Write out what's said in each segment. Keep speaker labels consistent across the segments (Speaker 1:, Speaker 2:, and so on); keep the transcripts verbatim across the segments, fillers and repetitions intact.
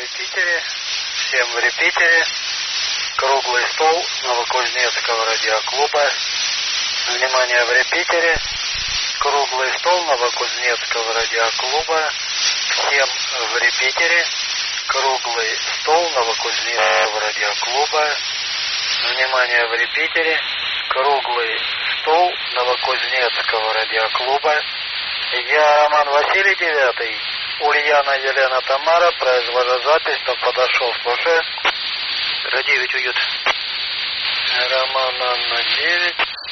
Speaker 1: Репитере, всем в Репитере, круглый стол Новокузнецкого радиоклуба. Внимание, в Репитере, круглый стол Новокузнецкого радиоклуба. Всем в Репитере, круглый стол Новокузнецкого радиоклуба. Внимание, в Репитере, круглый стол Новокузнецкого радиоклуба. Я Роман Василий Девятый. Ульяна Елена Тамара, произвожу запись, кто подошел, слушаю.
Speaker 2: Радиевич уют.
Speaker 1: Роман Анна девять.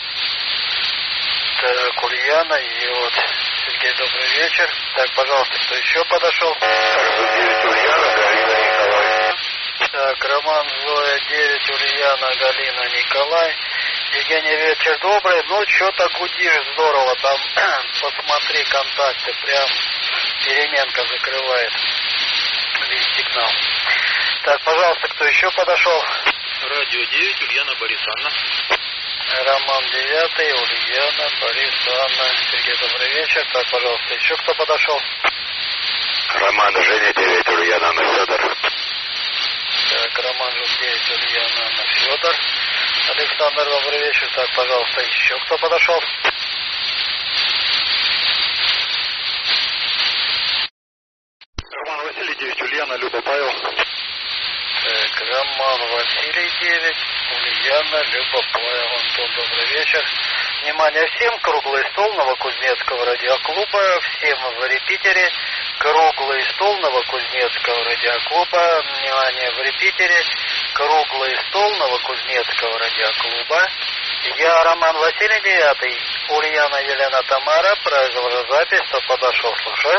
Speaker 1: Так, Ульяна, и вот Сергей, добрый вечер. Так, пожалуйста, кто еще подошел?
Speaker 3: девять, Ульяна, Галина, Николай.
Speaker 1: Так, Роман Зоя девять, Ульяна, Галина, Николай. Евгений, вечер добрый. Ну, что так удишь, здорово, там, посмотри контакты, прям переменка закрывает весь сигнал. Так, пожалуйста, кто еще подошел?
Speaker 2: Радио девять, Ульяна Борисовна.
Speaker 1: Роман девятый, Ульяна, Борисовна. Сергей, добрый вечер. Так, пожалуйста, еще кто подошел?
Speaker 3: Роман Женя девять, Ульяна, Анна, Федор.
Speaker 1: Так, Роман девять, Ульяна, Анна, Федор. Александр, добрый вечер. Так, пожалуйста, еще кто подошел?
Speaker 3: Роман Василий девять, Ульяна, Люба, Павел.
Speaker 1: Так, Роман Василий девять, Ульяна, Люба, Павел, Антон, добрый вечер. Внимание всем, круглый стол Новокузнецкого радиоклуба, всем в Репитере, круглый стол Новокузнецкого радиоклуба, внимание, в Репитере, круглый стол Новокузнецкого радиоклуба. Я Роман Василий Девятый, Ульяна Елена Тамара, произвожу запись, кто подошел, слушаю.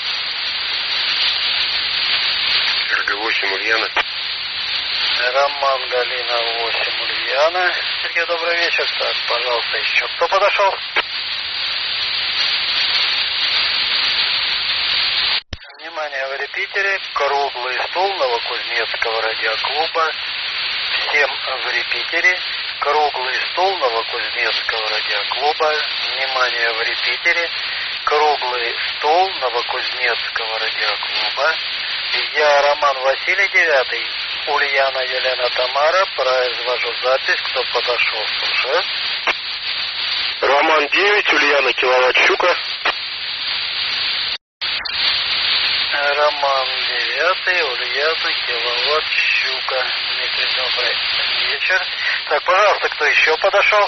Speaker 3: Сергей восемь, Ульяна.
Speaker 1: Роман Галина восемь, Ульяна. Сергей, добрый вечер. Так, пожалуйста, еще кто подошел? Внимание, в Репитере, круглый стол Новокузнецкого радиоклуба. Всем в Репитере, круглый стол Новокузнецкого радиоклуба. Внимание, в Репитере, круглый стол Новокузнецкого радиоклуба. Я Роман Василий Девятый, Ульяна Елена Тамара, произвожу запись, кто подошел, слушаю.
Speaker 3: Роман девять, Ульяна, Киловатт, Щука.
Speaker 1: Роман девятый, Ульяна, Киловатт, Щука. Дмитрий, добрый вечер. Так, пожалуйста, кто еще подошел?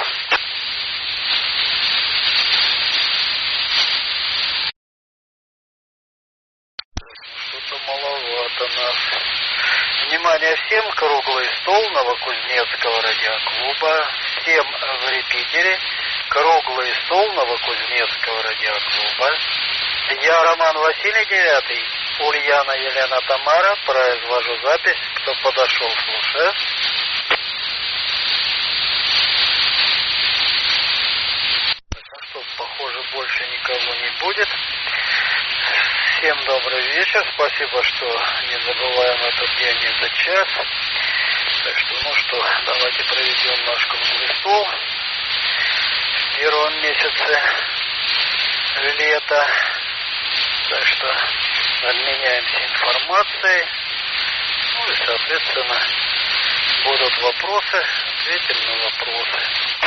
Speaker 1: Что-то маловато нас. Внимание всем, круглый стол Новокузнецкого радиоклуба. Всем в Репитере, круглый стол Новокузнецкого радиоклуба. Я Роман Василий Девятый, Ульяна Елена Тамара, произвожу запись, кто подошел, слушаю. Ну что, похоже, больше никого не будет. Всем добрый вечер, спасибо, что не забываем этот день, этот час. Так что, ну что, давайте проведем наш круглый стол в первом месяце лета. Так что обменяемся информацией. Ну и, соответственно, будут вопросы, ответим на вопросы.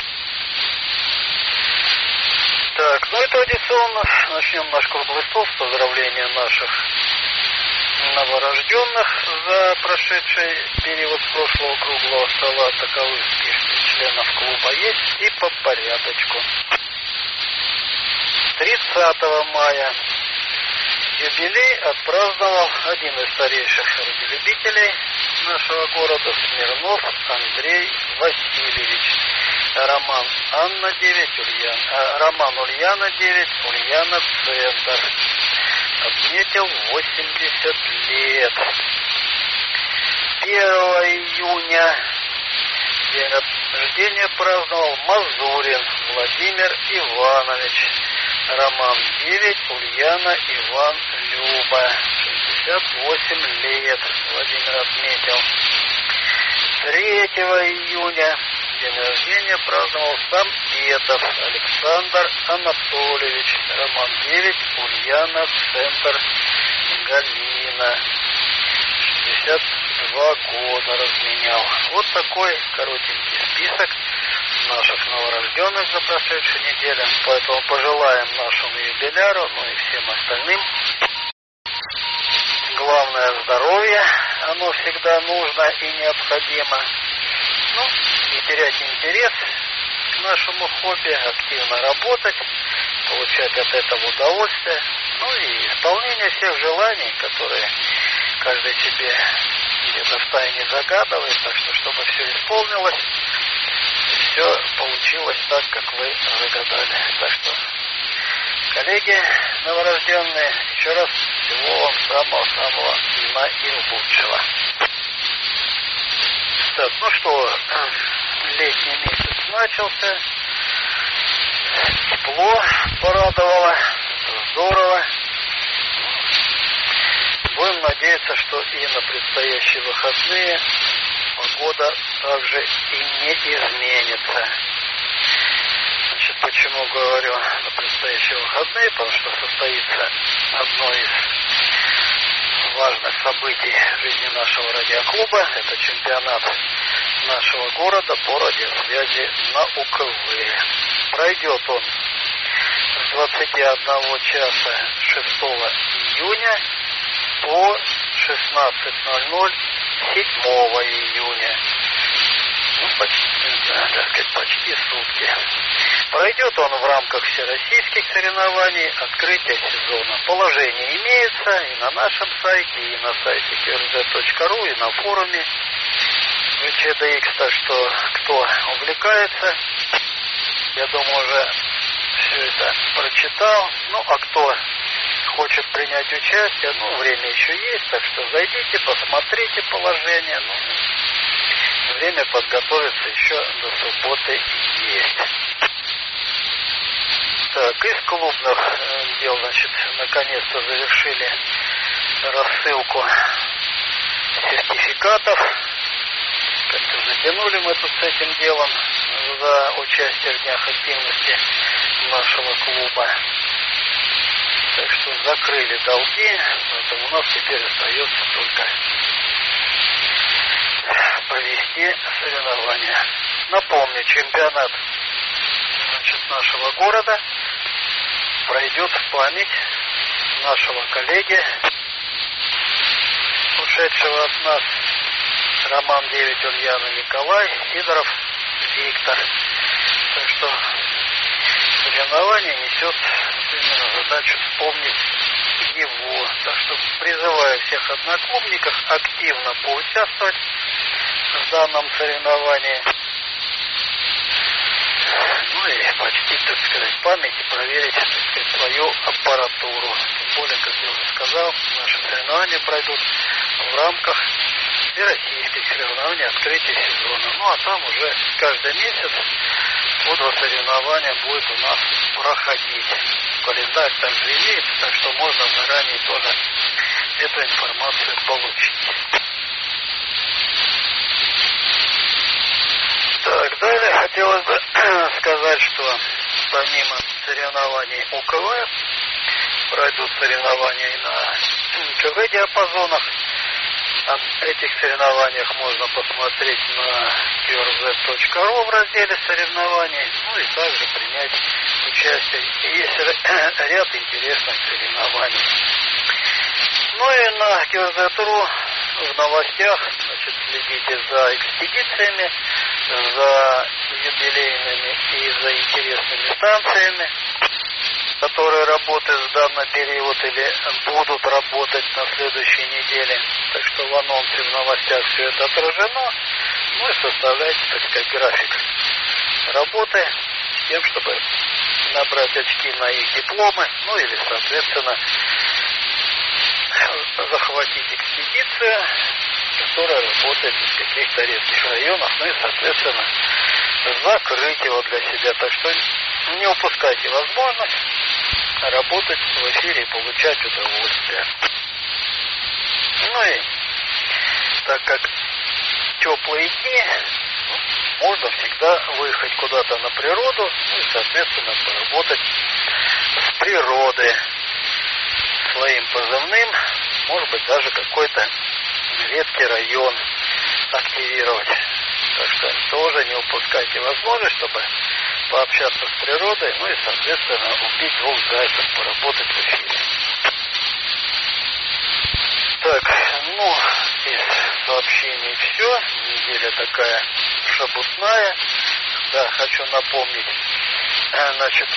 Speaker 1: Так, ну и традиционно начнем наш круглый стол с поздравления наших новорожденных за прошедший период с прошлого круглого стола. Таковы списки членов клуба есть и по порядочку. тридцатого мая юбилей отпраздновал один из старейших радиолюбителей нашего города, Смирнов Андрей Васильевич. Роман Анна девять, Ульяна, а, Роман Ульяна девять, Ульяна Центр. Отметил восемьдесят лет. первого июня день рождения праздновал Мазурин Владимир Иванович. Роман девять, Ульяна, Иван, Люба. шестьдесят восемь лет. Владимир отметил. третьего июня день рождения праздновал Сампетов Александр Анатольевич. Роман девять, Ульяна, Центр, Галина. пятьдесят два года разменял. Вот такой коротенький список наших новорожденных за прошедшую неделю. Поэтому пожелаем нашему юбиляру, ну и всем остальным. Главное здоровье, оно всегда нужно и необходимо. Ну, не терять интерес к нашему хобби, активно работать, получать от этого удовольствие. Ну и исполнение всех желаний, которые каждый себе где-то втайне загадывает. Так что, чтобы все исполнилось, все получилось так, как вы загадали. Так что, коллеги новорожденные, еще раз всего вам самого-самого наилучшего. Так, ну что, летний месяц начался, тепло порадовало, здорово. Будем надеяться, что и на предстоящие выходные погода также и не изменится. Значит, почему говорю на предстоящие выходные? Потому что состоится одно из важных событий в жизни нашего радиоклуба. Это чемпионат нашего города по радиосвязи на УКВ. Пройдет он с двадцати одного часа шестого июня по шестнадцать ноль ноль седьмого июня. Ну, почти, да, так сказать, почти сутки. Пройдет он в рамках всероссийских соревнований открытия сезона. Положение имеется и на нашем сайте, и на сайте кью эр зет точка ру, и на форуме ви че дэ икс. Так что, кто увлекается, я думаю, уже все это прочитал. Ну, а кто хочет принять участие, ну, время еще есть, так что зайдите, посмотрите положение. Ну, время подготовиться еще до субботы есть. Так, из клубных дел, значит, наконец-то завершили рассылку сертификатов. Как-то затянули мы тут с этим делом за участие в днях активности нашего клуба. Так что закрыли долги, поэтому у нас теперь остается только провести соревнования. Напомню, чемпионат, значит, нашего города пройдет в память нашего коллеги, ушедшего от нас, Роман девять Ульяна Николай, Сидоров Виктор. Так что соревнование несет именно задачу вспомнить его. Так что призываю всех одноклубников активно поучаствовать в данном соревновании. Ну и почти, так сказать, память и проверить, так сказать, свою аппаратуру. Тем более, как я уже сказал, наши соревнования пройдут в рамках всероссийских соревнований открытия сезона. Ну а там уже каждый месяц по два соревнования будет у нас проходить. Календарь также имеется, так что можно заранее тоже эту информацию получить. Так, далее хотелось бы сказать, что помимо соревнований УКВ пройдут соревнования и на КВ-диапазонах. Об этих соревнованиях можно посмотреть на кью эр зет точка ру в разделе соревнований, ну и также принять участие. Есть ряд интересных соревнований. Ну и на кью эр зет точка ру в новостях, значит, следите за экспедициями, за юбилейными и за интересными станциями, которые работают в данный период или будут работать на следующей неделе. Так что в анонсе, в новостях все это отражено. Ну и составляйте, так сказать, график работы с тем, чтобы набрать очки на их дипломы, ну или, соответственно, захватить экспедицию, которая работает в каких-то редких районах, ну и, соответственно, закрыть его для себя. Так что не упускайте возможность работать в эфире и получать удовольствие. Ну и так как теплые дни, можно всегда выехать куда-то на природу, ну и, соответственно, поработать с природой своим позывным, может быть, даже какой-то редкий район активировать. Так что тоже не упускайте возможность, чтобы пообщаться с природой, ну и, соответственно, убить двух зайцев, поработать в эфире. Так, ну, из сообщений все. Неделя такая шабутная. Да, хочу напомнить, значит,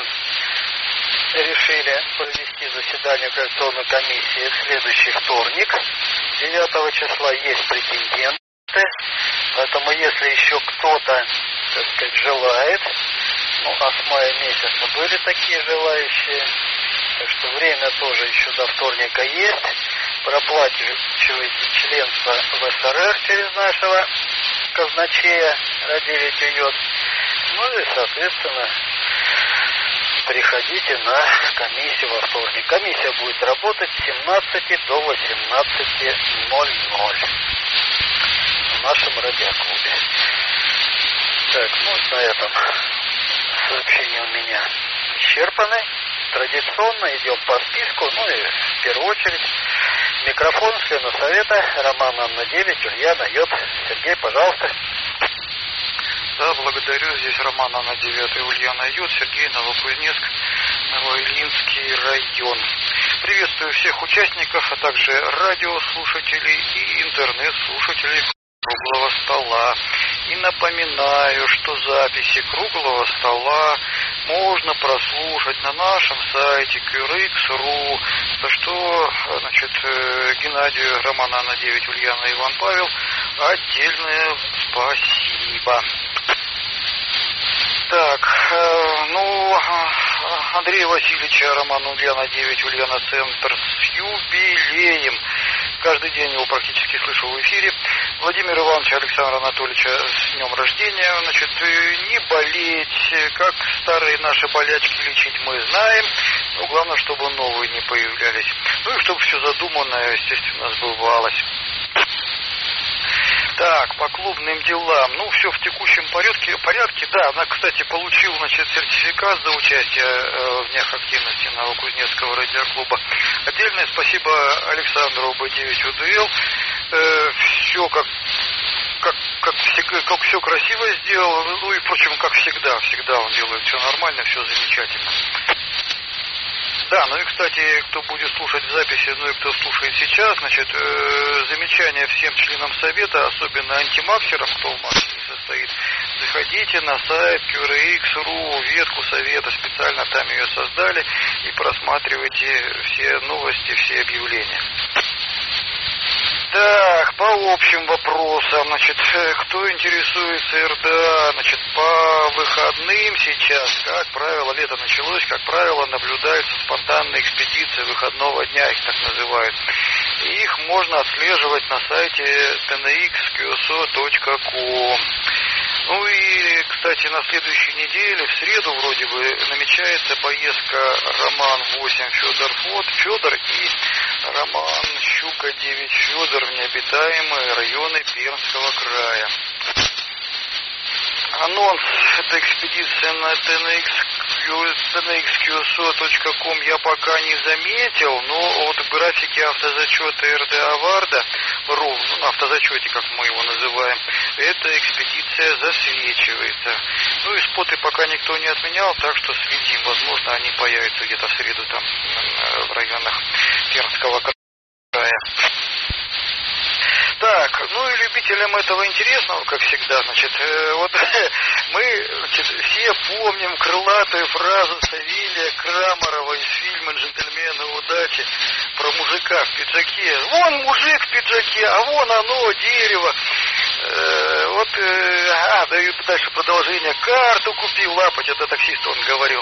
Speaker 1: решили провести заседание Координационной комиссии в следующий вторник. девятого числа есть претенденты. Поэтому, если еще кто-то, так сказать, желает, ну, а с мая месяца были такие желающие, так что время тоже еще до вторника есть. Проплачивайте членство в эс эр эр через нашего казначея Радевич Уйот. Ну и, соответственно, приходите на комиссию во вторник. Комиссия будет работать с семнадцати до восемнадцати ноль-ноль в нашем радиоклубе. Так, ну на этом сообщения у меня исчерпаны. Традиционно идем по списку, ну и в первую очередь микрофон члена совета Роман Анна девять, Ульяна Йод. Сергей, пожалуйста.
Speaker 4: Да, благодарю. Здесь Роман Анна девять, Ульяна Йод, Сергей, Новокузнецк, Новоильинский район. Приветствую всех участников, а также радиослушателей и интернет-слушателей круглого стола. И напоминаю, что записи круглого стола можно прослушать на нашем сайте кью эр икс точка ру, за что, значит, Геннадию, Романа Анна девять, Ульяна, Иван Павел отдельное спасибо. Так, ну, Андрея Васильевича, Романа Ульяна девять, Ульяна Центр с юбилеем. Каждый день его практически слышу в эфире. Владимира Ивановича Александра Анатольевича с днем рождения. Значит, не болеть, как старые наши болячки лечить мы знаем. Но главное, чтобы новые не появлялись. Ну и чтобы все задуманное, естественно, сбывалось. Так, по клубным делам. Ну, все в текущем порядке. порядке. Да, она, кстати, получил, значит, сертификат за участие э, в днях активности Новокузнецкого радиоклуба. Отдельное спасибо Александру бэ девять у дэ эл. Э, все как, как, как, всегда, как все красиво сделал. Ну и, впрочем, как всегда. Всегда он делает все нормально, все замечательно. Да, ну и, кстати, кто будет слушать в записи, ну и кто слушает сейчас, значит, э, замечание всем членам совета, особенно антимаксерам, кто в массе не состоит, заходите на сайт кью эр икс точка ру, ветку совета, специально там ее создали, и просматривайте все новости, все объявления. Так, по общим вопросам, значит, кто интересуется эр дэ а, значит, по выходным сейчас, как правило, лето началось, как правило, наблюдаются спонтанные экспедиции выходного дня, их так называют. И их можно отслеживать на сайте ти эн икс кью эс о точка ком. Ну и, кстати, на следующей неделе, в среду вроде бы, намечается поездка Роман восемь Федор Фот, Федор и Роман Щука девять Федор в необитаемые районы Пермского края. Анонс этой экспедиции на ти эн икс кью эс о точка ком я пока не заметил, но вот в графике автозачета эр дэ а Варда, РУ, ну, на автозачете, как мы его называем, эта экспедиция засвечивается. Ну и споты пока никто не отменял, так что следим. Возможно, они появятся где-то в среду там в районах Пермского края. Так, ну и любителям этого интересного, как всегда, значит, э, вот мы, значит, все помним крылатую фразу Савелия Крамарова из фильма «Джентльмены удачи» про мужика в пиджаке. Вон мужик в пиджаке, а вон оно, дерево. Э, вот, э, а, даю дальше продолжение. Карту купил лапать, это таксист он говорил.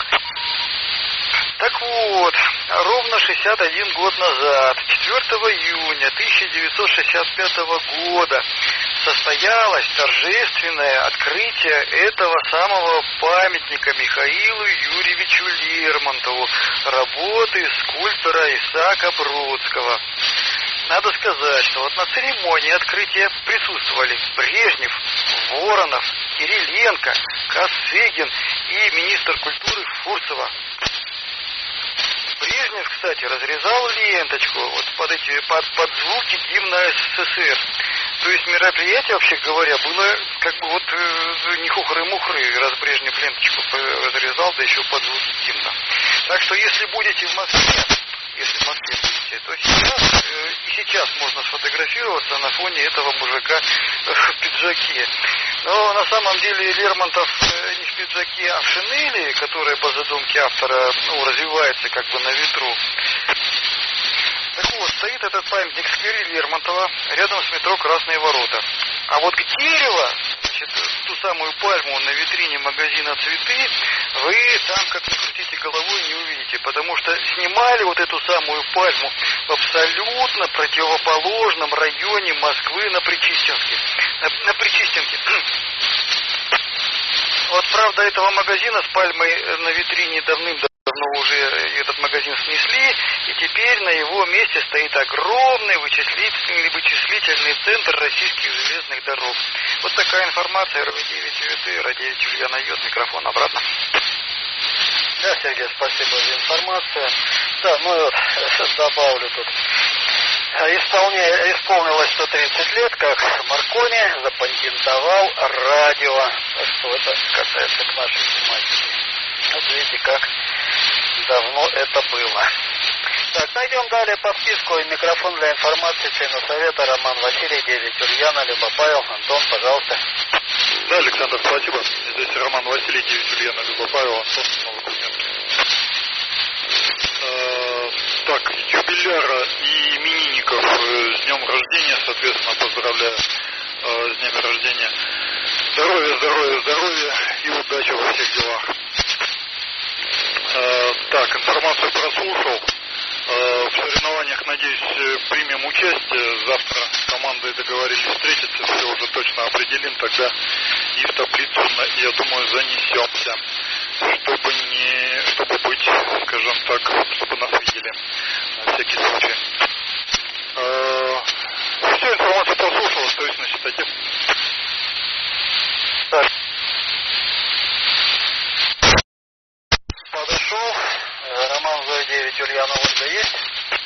Speaker 4: Так вот, ровно шестьдесят один год назад, четвёртого июня тысяча девятьсот шестьдесят пятого года, состоялось торжественное открытие этого самого памятника Михаилу Юрьевичу Лермонтову, работы скульптора Исаака Бродского. Надо сказать, что вот на церемонии открытия присутствовали Брежнев, Воронов, Кириленко, Косыгин и министр культуры Фурцева. Брежнев Брежнев, кстати, разрезал ленточку вот под эти под, под звуки гимна СССР. То есть мероприятие, вообще говоря, было как бы вот э, не хухры-мухры, раз Брежнев ленточку разрезал, да еще под звуки гимна. Так что если будете в Москве, если в Москве будете, то сейчас э, и сейчас можно сфотографироваться на фоне этого мужика э, в пиджаке. Но на самом деле Лермонтов э, не в пиджаке, а в шинели, которая по задумке автора ну, развивается как бы на ветру. Так вот, стоит этот памятник в сквере Лермонтова, рядом с метро Красные Ворота. А вот дерево, значит, ту самую пальму на витрине магазина «Цветы», вы там, как ни крутите головой, не увидите, потому что снимали вот эту самую пальму в абсолютно противоположном районе Москвы на Причистенске. На, на Причистенке. Вот, правда, этого магазина с пальмой на витрине давным-давно уже этот магазин снесли, и теперь на его месте стоит огромный вычислительный, вычислительный центр российских железных дорог. Вот такая информация. эр вэ девять ю тэ, эр девять Ульяна Йод, микрофон обратно.
Speaker 1: Да, Сергей, спасибо за информацию. Да, ну и вот добавлю тут. Исполня... Исполнилось сто тридцать лет, как Маркони запатентовал радио. Так что это касается к нашей тематике. Вот видите, как давно это было. Так, пойдем далее по списку. Микрофон для информации, члену совета Роман Василий, девять Ульяна, Люба Павел, Антон, пожалуйста.
Speaker 5: Да, Александр, спасибо. Здесь Роман Василий, девять Ульяна, Люба Павел, Антон, Новокузнецк. Э, так, юбиляра и именинников с днем рождения, соответственно, поздравляю э, с днями рождения. Здоровья, здоровья, здоровья и удачи во всех делах. Э, так, информацию прослушал. Э, в соревнованиях, надеюсь, примем участие. Завтра с командой договорились встретиться, все уже точно определим, тогда и в таблицу, я думаю, занесемся, чтобы не, чтобы быть, скажем так, чтобы нас видели на всякий случай. Э, все, информацию прослушал, остаюсь на частоте.
Speaker 1: Так. Подошел. Роман Зоя девять, Ульяна Ольга есть?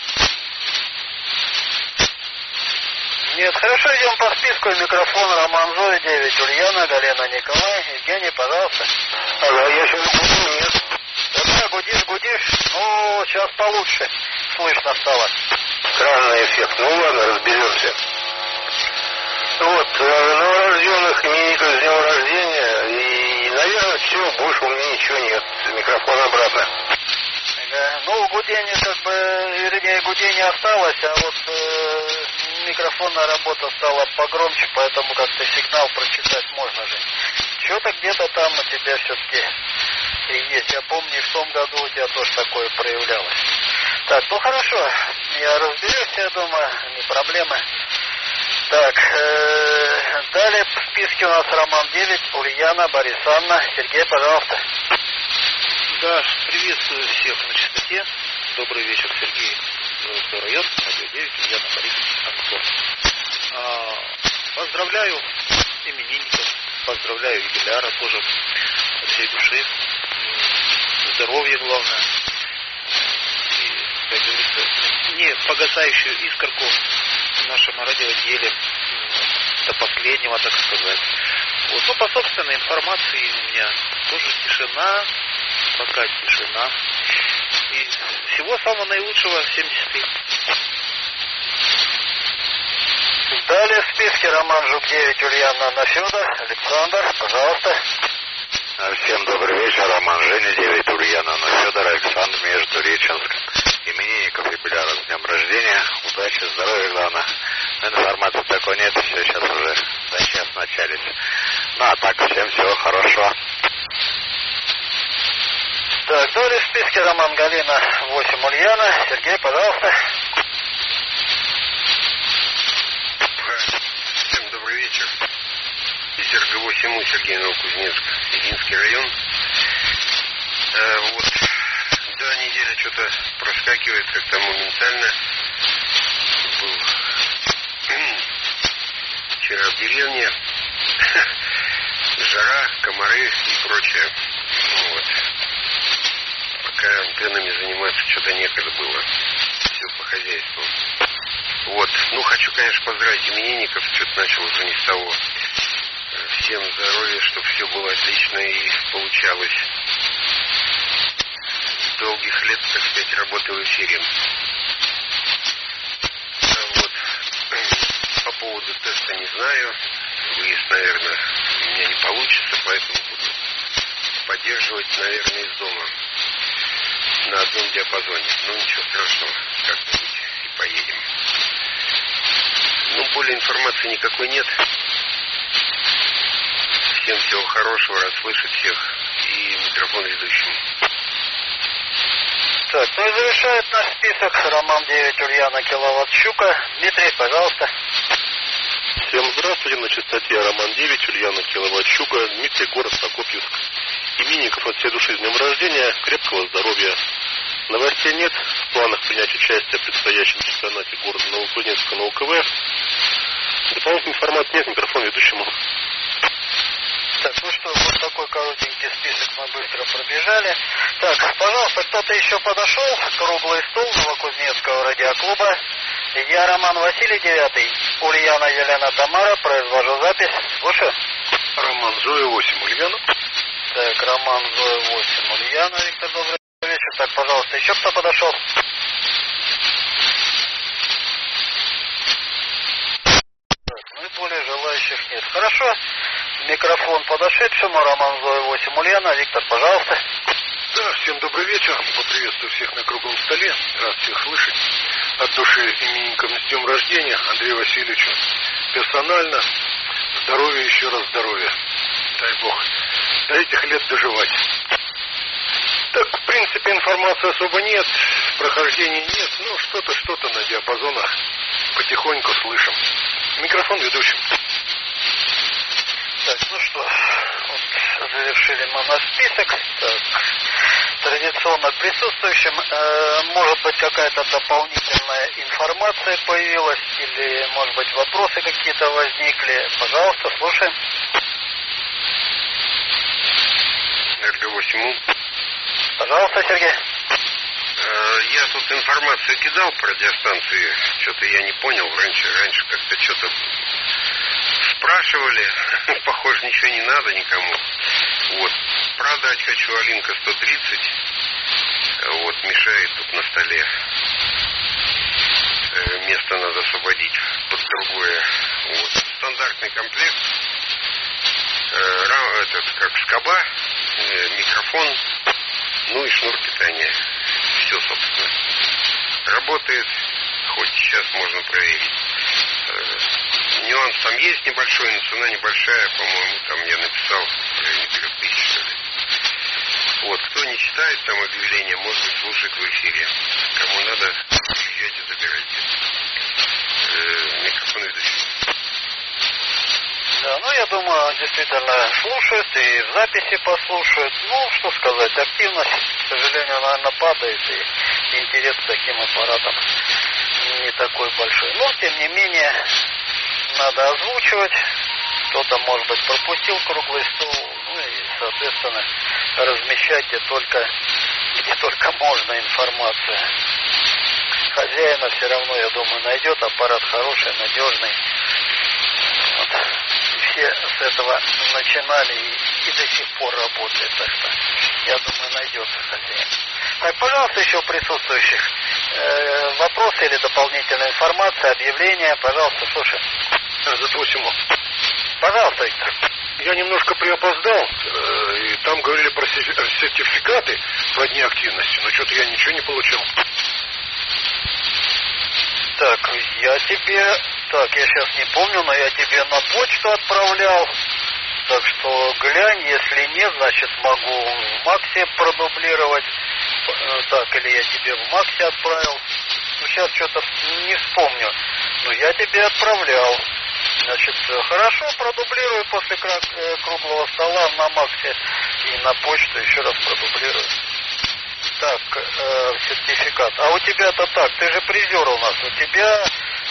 Speaker 1: Нет, хорошо, идем по списку. Микрофон Роман Зоя девять, Ульяна, Галина Николай, Евгений, пожалуйста.
Speaker 3: Ага, я сейчас гудю, нет?
Speaker 1: Да, гудишь, гудишь. Ну, сейчас получше слышно стало.
Speaker 3: Странный эффект. Ну ладно, разберемся. Вот, новорожденных именинников с днем рождения. И, наверное, все, больше у меня ничего нет. Микрофон обратно.
Speaker 1: Да. Ну, гудение как бы, вернее, гудение осталось, а вот э, микрофонная работа стала погромче, поэтому как-то сигнал прочитать можно же. Что-то где-то там у тебя все-таки есть. Я помню, в том году у тебя тоже такое проявлялось. Так, ну хорошо, я разберусь, я думаю, не проблемы. Так, э, далее в списке у нас Роман девять, Ульяна, Борис Анна. Сергей, пожалуйста.
Speaker 2: Да, приветствую всех на частоте. Добрый вечер, Сергей. Заводской район, радио девять, Ульяна, Борис, Антон. А, поздравляю именинников, поздравляю юбиляра тоже от всей души. Здоровье главное. И, как говорится, не погасающую искорку в нашем радиоделе до последнего, так сказать. Вот, ну, по собственной информации у меня тоже тишина, пока тишина. И всего самого наилучшего, семьдесят лет.
Speaker 1: Далее в списке Роман Жук девять, Ульяна, Анна Федор, Александр, пожалуйста.
Speaker 3: Всем добрый вечер, Роман Женя, девять Ульяна, Анна Федор, Александр, Междуреченск. Именинников юбиляра с днем рождения, удачи, здоровья, главное. Информации такой нет, все сейчас уже сейчас начались. Ну а так всем всего хорошего.
Speaker 1: Так, далее в списке Роман Галина восемь, Ульяна. Сергей, пожалуйста.
Speaker 3: Всем добрый вечер. Серга восемь, Сергей, Новокузнецк, Единский район. Э, вот, да, неделя что-то проскакивает как-то моментально. Был вчера в деревне. Жара, комары и прочее. Вот. пока антеннами заниматься что-то некогда было. Все по хозяйству. Вот. Ну, хочу, конечно, поздравить именинников. Что-то начал уже не с того. Всем здоровья, чтобы все было отлично и получалось. Долгих лет, так сказать, работы в эфире. А вот. По поводу теста не знаю. Выезд, наверное, у меня не получится, поэтому буду поддерживать, наверное, из дома. На одном диапазоне. Ну, ничего страшного. Как-нибудь и поедем. Ну, более информации никакой нет. Всем всего хорошего, рад слышать всех. И микрофон ведущему.
Speaker 1: Так, ну и завершает наш список Роман девять Ульяна Киловатт Щука. Дмитрий, пожалуйста.
Speaker 6: Всем здравствуйте, на частоте Роман девять Ульяна Киловатт Щука, Дмитрий, город Прокопьевск. Именинников от всей души с днем рождения, крепкого здоровья. Новостей нет, в планах принять участие в предстоящем чемпионате города Новокузнецка на УКВ. Дополнительной информации нет, микрофон ведущему.
Speaker 1: Так, ну что, вот такой коротенький список мы быстро пробежали. Так, пожалуйста, кто-то еще подошел? Круглый стол Новокузнецкого радиоклуба. Я Роман Василий девятый, Ульяна Елена Тамара, произвожу запись. Слушаю.
Speaker 6: Роман Зоя восемь Ульяна.
Speaker 1: Так, Роман Зоя восемь Ульяна, Виктор, добрый вечер. Так, пожалуйста, еще кто подошел? Так, ну и более желающих нет. Хорошо. Микрофон подошедшему, Роман Зоя восемь Ульяна. Виктор, пожалуйста.
Speaker 6: Да, всем добрый вечер. Поприветствую всех на круглом столе. Рад всех слышать. От души именинникам с днем рождения Андрею Васильевичу. Персонально. Здоровья, еще раз здоровья. Дай Бог. До этих лет доживать. Так, в принципе, информации особо нет. Прохождений нет. Ну, что-то, что-то на диапазонах потихоньку слышим. Микрофон ведущий.
Speaker 1: Так, ну что, вот завершили мы наш список. Так, традиционно присутствующим, э, может быть, какая-то дополнительная информация появилась, или, может быть, вопросы какие-то возникли. Пожалуйста, слушаем.
Speaker 3: эр гэ восемь.
Speaker 1: Пожалуйста, Сергей.
Speaker 3: Я тут информацию кидал по радиостанции. Что-то я не понял. Раньше, раньше как-то что-то спрашивали. Похоже, ничего не надо никому. Вот. Продать хочу Алинка сто тридцать. Вот, мешает тут на столе. Место надо освободить под другое. Вот. Стандартный комплект. Этот, как скоба, микрофон, ну и шнур питания. Все, собственно. Работает. Хоть сейчас можно проверить. Нюанс там есть небольшой, но цена небольшая, по-моему, там я написал в районе трех тысяч, что ли. Вот, кто не читает там объявления, может быть, слушает в эфире. Кому надо, приезжайте, забирайте. Э, микрофон ведущий.
Speaker 1: Да, ну я думаю, действительно слушают и в записи послушают. Ну, что сказать, активность, к сожалению, наверное, падает, и интерес к таким аппаратам не такой большой. Но, тем не менее, надо озвучивать. Кто-то, может быть, пропустил круглый стол, ну и, соответственно, размещать где только, где только можно информацию. Хозяина все равно, я думаю, найдет. Аппарат хороший, надежный. Вот. Все с этого начинали и, и до сих пор работает. Так что, я думаю, найдется хозяин. Так, пожалуйста, еще присутствующих. Э, вопросы или дополнительная информация, объявления, пожалуйста, слушай.
Speaker 6: Запросимо.
Speaker 1: Пожалуйста, Виктор.
Speaker 6: Я немножко приопоздал, э, и там говорили про сертификаты по дне активности, но что-то я ничего не получил.
Speaker 1: Так, я тебе... Так, я сейчас не помню, но я тебе на почту отправлял. Так что глянь, если нет, значит могу в Максе продублировать. Так, или я тебе в Максе отправил. Ну, сейчас что-то не вспомню. Но я тебе отправлял. Значит, хорошо, продублирую после круглого стола на Максе и на почту еще раз продублирую. Так, э, сертификат. А у тебя-то так, ты же призер у нас. У тебя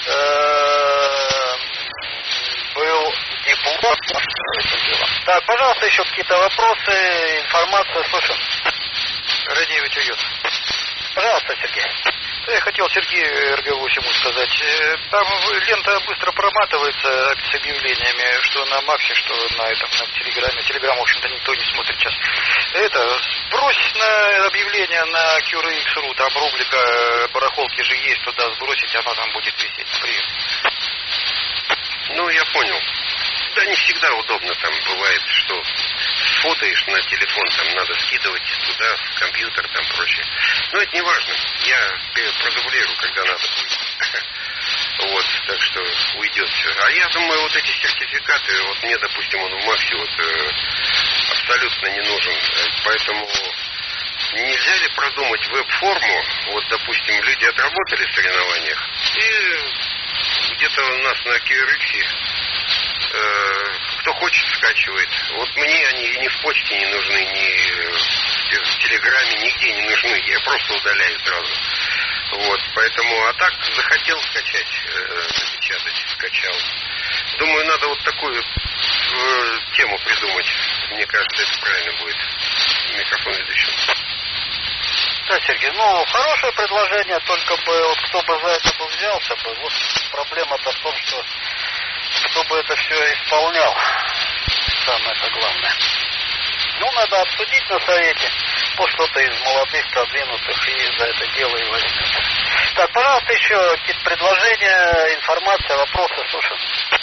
Speaker 1: э, был диплом. Так, пожалуйста, еще какие-то вопросы, информация, слушаем.
Speaker 4: Радио идет.
Speaker 1: Пожалуйста, Сергей.
Speaker 4: Я хотел Сергею эр гэ восемь сказать. Там лента быстро проматывается с объявлениями, что на Максе, что на этом, на Телеграме. Телеграм, в общем-то, никто не смотрит сейчас. Это, сбрось на объявление на кью эр икс точка ру, там рубрика барахолки же есть, туда сбросить, она там будет висеть. Привет.
Speaker 7: Ну, я понял. Да, не всегда удобно, там бывает, что сфотаешь на телефон, там надо скидывать туда, в компьютер, там прочее. Но это не важно. Я продублирую, когда надо будет. Вот, так что уйдет все. А я думаю, вот эти сертификаты, вот мне, допустим, он в Максе вот э, абсолютно не нужен. Поэтому нельзя ли продумать веб-форму, вот, допустим, люди отработали в соревнованиях, и где-то у нас на кью эр икс э, кто хочет, скачивает. Вот мне они и ни в почте не нужны, ни в Телеграме, нигде не нужны. Я просто удаляю сразу. Вот, поэтому, а так захотел скачать, э, напечатать, скачал. Думаю, надо вот такую э, тему придумать. Мне кажется, это правильно будет. Микрофон ведущий.
Speaker 1: Да, Сергей, ну, хорошее предложение, только бы, вот кто бы за это бы взялся бы, вот проблема-то в том, что кто бы это все исполнял, самое-то главное. Ну, надо обсудить на совете, может, кто-то из молодых, продвинутых и за это дело и возьмется. Так, пожалуйста, еще какие-то предложения, информация, вопросы, слушаем.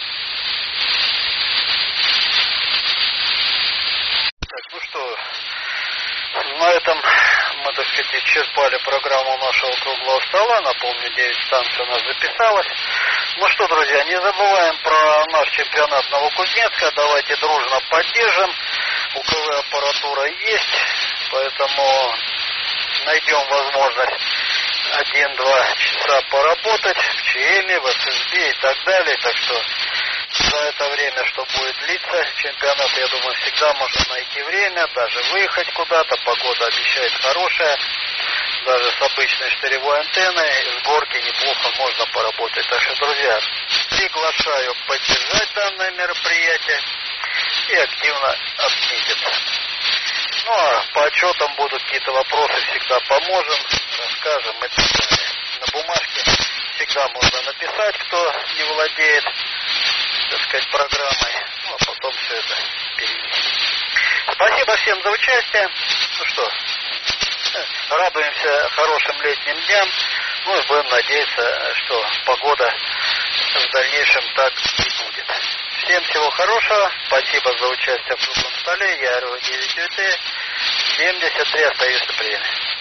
Speaker 1: Так, ну что, на этом мы, так сказать, исчерпали программу нашего круглого стола. Напомню, девять станций у нас записалось. Ну что, друзья, не забываем про наш чемпионат Новокузнецка. Давайте дружно поддержим. У КВ аппаратура есть, поэтому найдем возможность один-два часа поработать в ЧМе, в эс эс би и так далее. Так что за это время, что будет длиться чемпионат, я думаю, всегда можно найти время, даже выехать куда-то. Погода обещает хорошая. Даже с обычной штыревой антенной с горки неплохо можно поработать. Так что, друзья, приглашаю поддержать данное мероприятие и активно отметиться. Ну а по отчетам будут какие-то вопросы, всегда поможем, расскажем и так далее. На бумажке всегда можно написать, кто не владеет, так сказать, программой, ну а потом все это перенести. Спасибо всем за участие. Ну что, радуемся хорошим летним дням, ну и будем надеяться, что погода в дальнейшем так и будет. Всем всего хорошего, спасибо за участие в круглом столе, я эр вэ девять ю тэ семьдесят три, остаюсь на приеме.